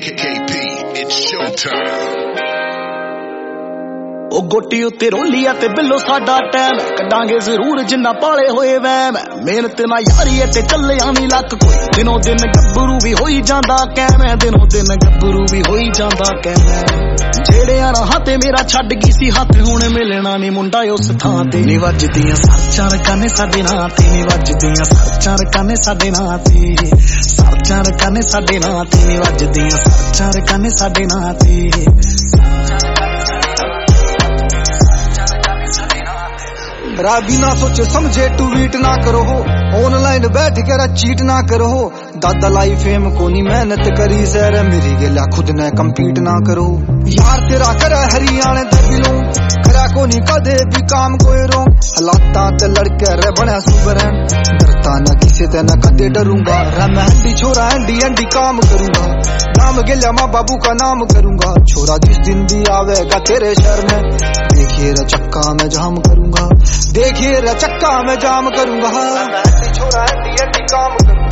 KP, it's showtime. ओ गोटी उत्ते रोली ते बिल्लो साडा टैम कड्डांगे जरूर जिन्ना पाले होए वैम मेहनत ना यारी ते चले आवी लक कोई दिनों दिन गब्बरू भी होई जांदा कैम दिनों दिन गब्बरू भी होई जांदा कैम जेड़े राह ते मेरा छड्ड गई सी हथ हुण मिलना नी मुंडा उस थां ते नी वजदियां सरचां रकाने साडे नां ते नी वजदियां सरचां रकाने साडे नां ते सरचां रकाने साडे नां ते नी वजदियां सरचां रकाने साडे नां ते बिना सोचे समझे ट्वीट ना करो हो ऑनलाइन बैठ कर चीट ना करो हो दादा लाई फेम को नी मेहनत करी सर मेरी गेला खुद ने कम्पीट ना करो यार तेरा करे हरियाणे दे दिलों करा को नी कदे भी काम कोई रो हालाता ते लड़के रे बने सुबरन डरता ना किसी ते ना कदे डरूंगा रे मेहंदी छोरा एंडी काम करूंगा नाम गेला माँ बाबू का नाम करूंगा छोरा जिस दिन भी आवेगा तेरे शहर में देखिए रे चक्का में जाम करूंगा देखिए रे चक्का में जाम करूंगा छोरा एंडी काम करूंगा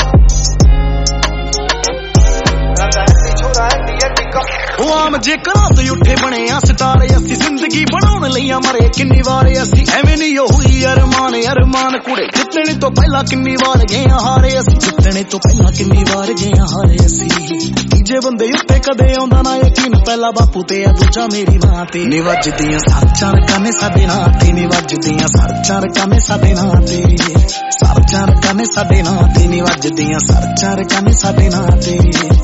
आम जे करा तो उठे बने स्टार असी जिंदगी बनाने लिया मरे किन्नी बार असी एवें नहीं हुई अरमान कुड़े जितने तो पहला किन्नी बार गए हारे असी जितने तो पहला किन्नी बार गए हारे असी तीजे बंदे उत्ते कदे आंदा ना यकीन पहला बापू ते दूजा मेरी मां ते नी वजदियां सरचां रकाने साडे नां ते नी वजदियां सरचां रकाने साडे नां ते सरचां रकाने साडे नां ते नी वजदियां सरचां रकाने साडे नां ते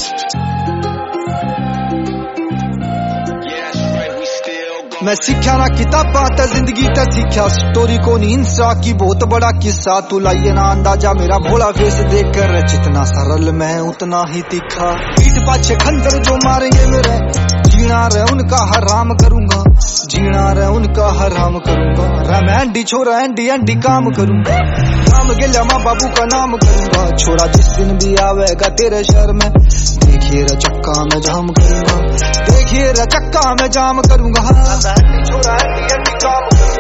मैं सीखा ना किताबा ते जिंदगी ते सीखा स्टोरी को नी इंसा की बहुत बड़ा किस्सा तू लाइए ना अंदाजा मेरा भोला फेस देख कर जितना सरल मैं उतना ही तीखा पीठ पाछे खंजर जो मारेंगे मेरे जीना रे उनका हराम करूंगा जीना रे उनका हराम करूंगा रे मैं एंडी छोरा एंडी काम करूंगा नाम गेला माँ बाबू का नाम करूंगा छोरा जिस दिन भी आवेगा तेरे शहर में देखिए रे चक्का में जाम करूंगा देखिए रे चक्का में जाम करूंगा छोरा एंडी काम करूंगा